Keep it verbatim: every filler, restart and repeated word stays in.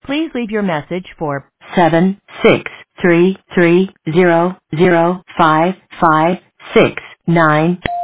Please leave your message for seven six three three zero zero five five six nine.